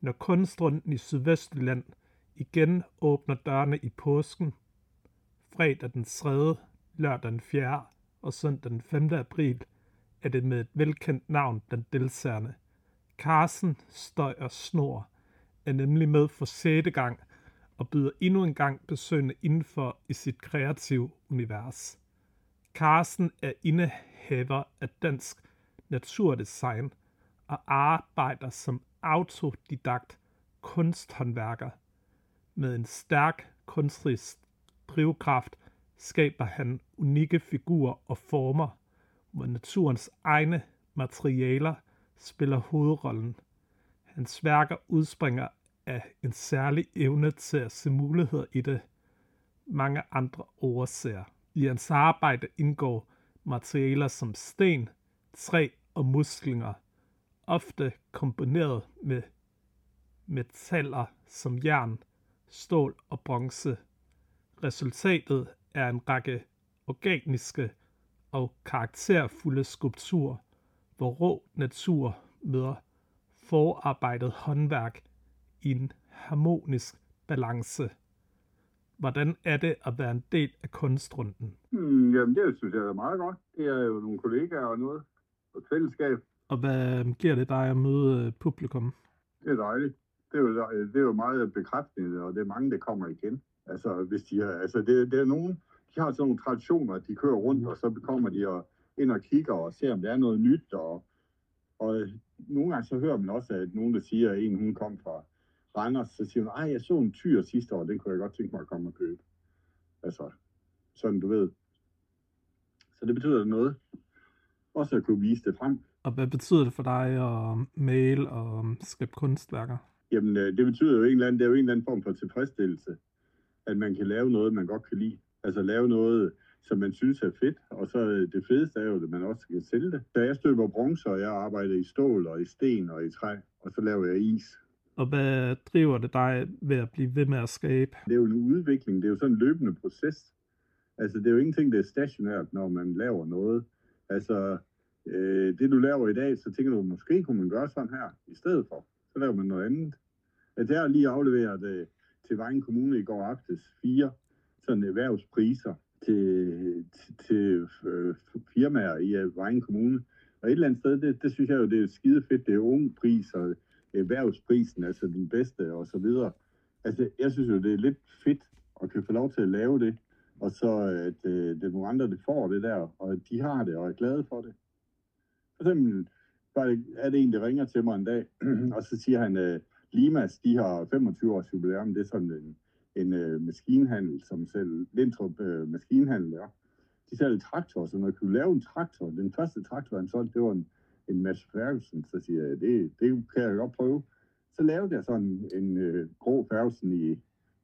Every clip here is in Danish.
når Kunstrunden i Sydvestjylland igen åbner dørene i påsken, fredag den 3., lørdag den 4. og søndag den 5. april, er det med et velkendt navn blandt deltagerne. Carsten Støj og Snor er nemlig med for 6. gang og byder endnu en gang besøgende indenfor i sit kreative univers. Carsten er indehaver af Dansk Naturdesign og arbejder som autodidakt kunsthåndværker. Med en stærk kunstnerisk drivkraft skaber han unikke figurer og former, hvor naturens egne materialer spiller hovedrollen. Hans værker udspringer af en særlig evne til at se muligheder i det, mange andre overser. I hans arbejde indgår materialer som sten, træ og muslinger, ofte kombineret med metaller som jern, stål og bronze. Resultatet er en række organiske og karakterfulde skulpturer, hvor rå natur møder forarbejdet håndværk i en harmonisk balance. Hvordan er det at være en del af Kunstrunden? Jamen, det synes jeg er meget godt. Det er jo nogle kollegaer og noget. Og et fællesskab. Og hvad giver det dig at møde publikum? Det er dejligt. Det er jo meget bekræftende, og det er mange, der kommer igen. Altså, hvis de har, det er nogen, de har sådan nogle traditioner, at de kører rundt, og så kommer de ind og kigger og ser, om der er noget nyt. Og nogle gange så hører man også, at nogen, der siger, at hun kom fra Randers, så siger hun, jeg så en tyr sidste år, den kunne jeg godt tænke mig at komme og købe. Altså, sådan du ved. Så det betyder noget. Også at kunne vise det frem. Og hvad betyder det for dig at male og skabe kunstværker? Jamen, det betyder jo det er jo en eller anden form for tilfredsstillelse, at man kan lave noget, man godt kan lide. Altså lave noget, som man synes er fedt, og så det fedeste er jo, at man også kan sælge det. Da jeg støber bronze, og jeg arbejder i stål og i sten og i træ, og så laver jeg is. Og hvad driver det dig ved at blive ved med at skabe? Det er jo en udvikling, det er jo sådan en løbende proces. Altså det er jo ingenting, der er stationært, når man laver noget. Altså det du laver i dag, så tænker du, måske kunne man gøre sådan her i stedet for. Så laver man noget andet. Altså, jeg har lige afleveret til Vejen Kommune i går aftes 4 sådan erhvervspriser til firmaer i Vejen Kommune. Og et eller andet sted, det synes jeg jo, det er skide fedt. Det er unge pris og erhvervsprisen, altså den bedste og så videre. Altså, jeg synes jo, det er lidt fedt at kan få lov til at lave det. Og så at det er nogle andre, der får det der, og de har det og er glade for det. For eksempel er det en, der ringer til mig en dag, og så siger han, Limas, de har 25 års jubilæum. Det er sådan en maskinhandel, som selv Lindtrup maskinhandel er. De sælger traktorer, så når du kunne lave en traktor, den første traktor, han solgte, det var en Mads Ferguson. Så siger jeg, det kan jeg godt prøve. Så lavede jeg sådan en grå Ferguson i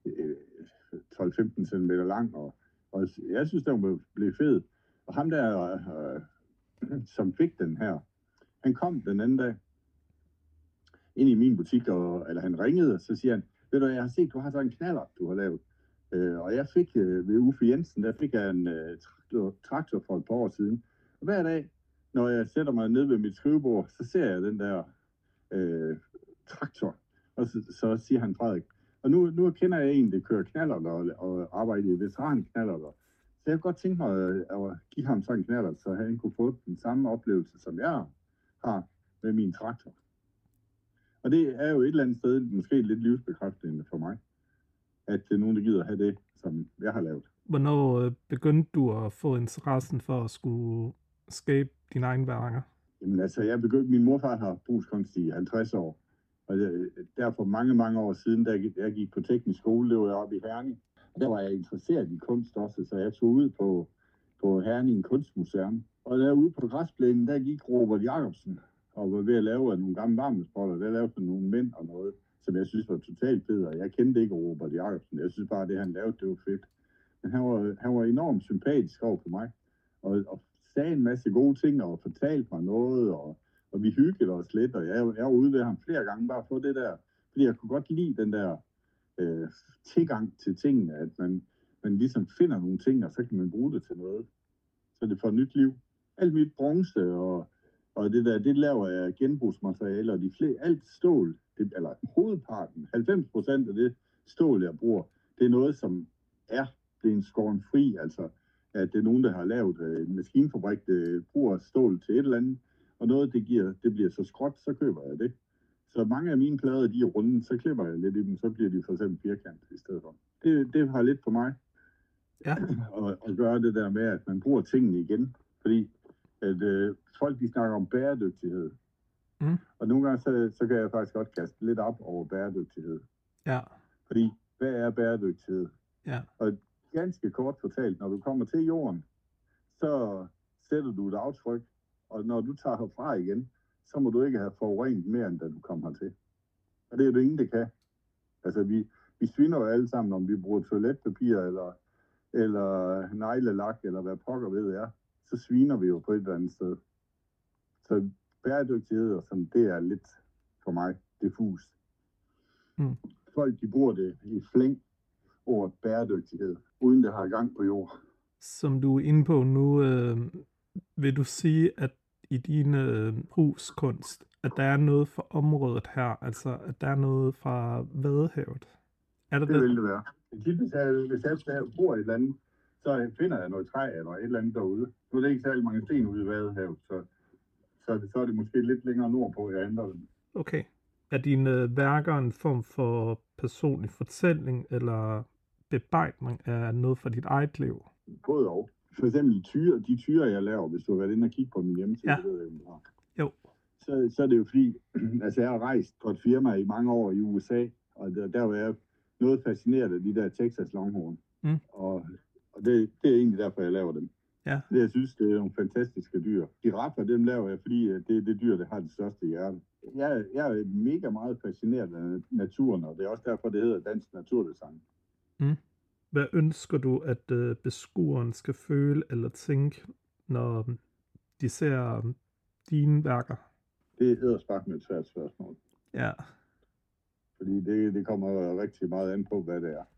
12-15 cm lang, og jeg synes, den blev fed. Og ham der, som fik den her, han kom den anden dag ind i min butik, eller han ringede, og så siger han, ved du, jeg har set, du har sådan en knallert, du har lavet. Og jeg fik ved Uffe Jensen, der fik jeg en traktor for et par år siden. Og hver dag, når jeg sætter mig ned ved mit skrivebord, så ser jeg den der traktor. Og så siger han, Frederik, og nu kender jeg en, der kører knallert og arbejder i veteranknallert. Så jeg kunne godt tænke mig at give ham sådan en knallert, så han kunne få den samme oplevelse, som jeg har med min traktor. Og det er jo et eller andet sted måske lidt livsbekræftende for mig, at det er nogen, der gider have det, som jeg har lavet. Hvornår begyndte du at få interessen for at skulle skabe dine egne værker? Jamen altså, min morfar har brugskunst i 50 år. Og der for mange, mange år siden, da jeg gik på teknisk skole, det var jeg oppe i Herning. Og der var jeg interesseret i kunst også, så jeg tog ud på Herning Kunstmuseum. Og derude på græsplænen, der gik Robert Jacobsen og var ved at lave nogle gamle varmespotter. Der lavede nogle mænd og noget, som jeg synes var totalt fedt. Og jeg kendte ikke Robert Jacobsen. Jeg synes bare, at det han lavede, det var fedt. Men han var enormt sympatisk over for mig. Og sagde en masse gode ting og fortalte mig noget. Og vi hyggede os lidt. Og jeg var ude ved ham flere gange bare for det der. Fordi jeg kunne godt lide den der tilgang til tingene. At man ligesom finder nogle ting, og så kan man bruge det til noget. Så det får nyt liv. Alt mit bronze og det der, det laver jeg genbrugsmaterialer, og alt stål, eller hovedparten, 90% af det stål, jeg bruger, det er noget, som er blevet skåret fri, altså at det er nogen, der har lavet en maskinfabrik, der bruger stål til et eller andet, og noget, det bliver så skråt, så køber jeg det. Så mange af mine plader, de er runde, så klipper jeg lidt i dem, så bliver de for eksempel firkantet i stedet for. Det har lidt for mig at gøre det der med, at man bruger tingene igen, fordi at folk, de snakker om bæredygtighed. Og nogle gange, så kan jeg faktisk godt kaste lidt op over bæredygtighed. Ja. Fordi, hvad er bæredygtighed? Ja. Og ganske kort fortalt, når du kommer til jorden, så sætter du et aftryk, og når du tager herfra igen, så må du ikke have forurenet mere, end da du kom hertil. Og det er det ingen, der kan. Altså, vi sviner jo alle sammen, om vi bruger toiletpapir, eller neglelak, eller hvad pokker ved er, så sviner vi jo på et eller andet sted. Så bæredygtighed og sådan, det er lidt for mig diffust. Folk, de bruger det i flæng over bæredygtighed, uden det har gang på jord. Som du er inde på nu, vil du sige, at i din huskunst, at der er noget fra området her, altså at der er noget fra Vadehavet? Er det vil det være. Hvis jeg bor i et eller andet, så finder jeg noget træ eller et eller andet derude. Nu er det ikke særlig mange sten ude i Vadehavet, så er det måske lidt længere nordpå, jeg ændrer dem. Okay. Er dine værker en form for personlig fortælling eller bearbejdning af noget fra dit eget liv? Både og. For eksempel de tyre, jeg laver, hvis du har været inde og kigge på min hjemmeside, ja. ved jeg, jo. Så er det jo fordi, altså jeg har rejst på et firma i mange år i USA, og der var jeg noget fascineret af de der Texas Longhorn. Og det er egentlig derfor, jeg laver dem. Ja. Det, jeg synes, det er nogle fantastiske dyr. Giraffer, dem laver jeg, fordi det er det dyr, der har det største hjerte. Jeg er mega meget fascineret af naturen, og det er også derfor, det hedder dansk naturdesign. Hvad ønsker du, at beskueren skal føle eller tænke, når de ser dine værker? Det hedder spark med et svært spørgsmål. Ja. Fordi det kommer rigtig meget an på, hvad det er.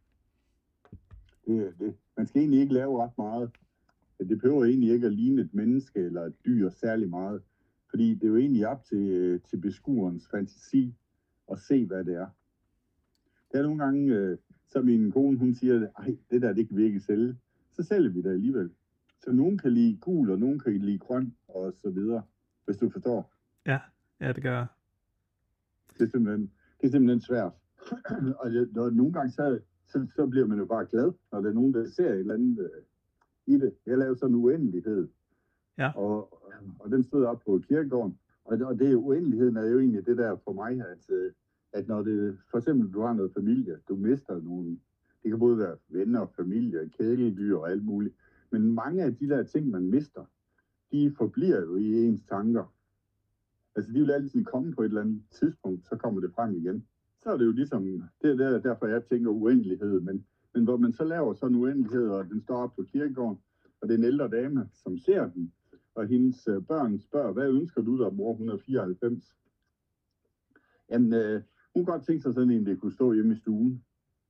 Man skal egentlig ikke lave ret meget. Det behøver egentlig ikke at ligne et menneske eller et dyr særlig meget. Fordi det er jo egentlig op til beskuerens fantasi at se, hvad det er. Der er nogle gange, så min kone, hun siger, ej, det der, det kan vi ikke sælge. Så sælger vi det alligevel. Så nogen kan lide gul, og nogen kan lide grøn, og så videre, hvis du forstår. Ja, det gør jeg. Det er simpelthen svært. Og nogle gange, så bliver man jo bare glad, når der er nogen, der ser et eller andet i det. Jeg laver sådan en uendelighed. Ja. Og den stod op på kirkegården. Og det uendeligheden er jo egentlig det der for mig, at når det, for eksempel du har noget familie, du mister nogen. Det kan både være venner, familie, kæledyr og alt muligt. Men mange af de der ting, man mister, de forbliver jo i ens tanker. Altså de vil altid komme på et eller andet tidspunkt, så kommer det frem igen. Så er det jo ligesom, det er derfor jeg tænker uendelighed, men hvor man så laver sådan en uendelighed, og den står op på kirkegården, og det er en ældre dame, som ser den, og hendes børn spørger, hvad ønsker du der, mor, 194? Jamen, hun kan godt tænke sig sådan en, der kunne stå hjemme i stuen.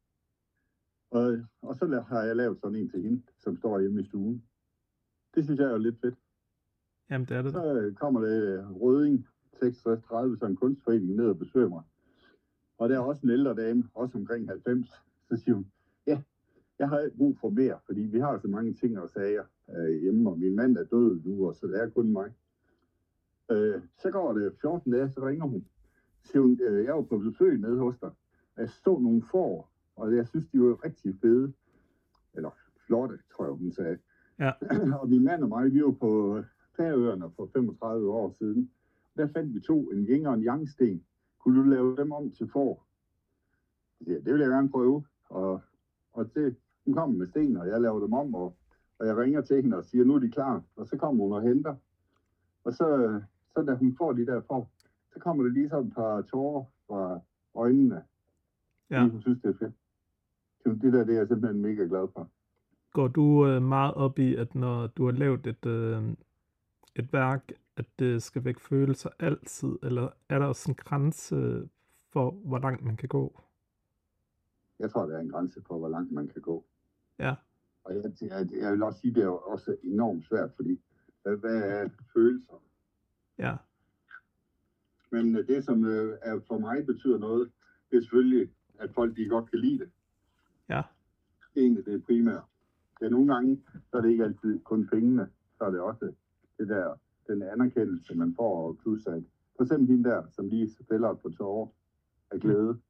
Og så har jeg lavet sådan en til hende, som står hjemme i stuen. Det synes jeg er jo lidt fedt. Jamen, det er det. Så kommer det Rødding 6630, så en kunstforening ned og besøger mig. Og der er også en ældre dame, også omkring 90, så siger hun, ja, jeg har brug for mere, fordi vi har så mange ting og sager hjemme, og min mand er død nu, og så det er kun mig. Så går det 14 dage, så ringer hun. Så siger hun, jeg var på besøg nede hos dig, og jeg så nogle får, og jeg synes, de var rigtig fede, eller flotte, tror jeg, hun sagde. Ja. Og min mand og mig, vi var på Færøerne for 35 år siden. Der fandt vi en yin og en yang-sten. Kunne du lave dem om til får? Ja, det vil jeg gerne prøve. Og hun kommer med sten, og jeg laver dem om, og jeg ringer til hende og siger, nu er de klar. Og så kommer hun og henter. Og så da hun får de der får, så kommer det lige sådan et par tårer fra øjnene. Ja. Hun synes, det er fedt. Det der, det er jeg simpelthen mega glad for. Går du meget op i, at når du har lavet et værk, at det skal vække følelser altid, eller er der også en grænse for, hvor langt man kan gå? Jeg tror, der er en grænse for, hvor langt man kan gå. Ja. Og jeg vil også sige, det er også enormt svært, fordi hvad er følelser? Ja. Men det, som er for mig betyder noget, det er selvfølgelig, at folk de godt kan lide det. Ja. Egentlig det er primært. Ja, nogle gange, så er det ikke altid kun pengene, så er det også det der, den anerkendelse, man får, og plus at for eksempel hende der, som lige fælder på tårer af glæde.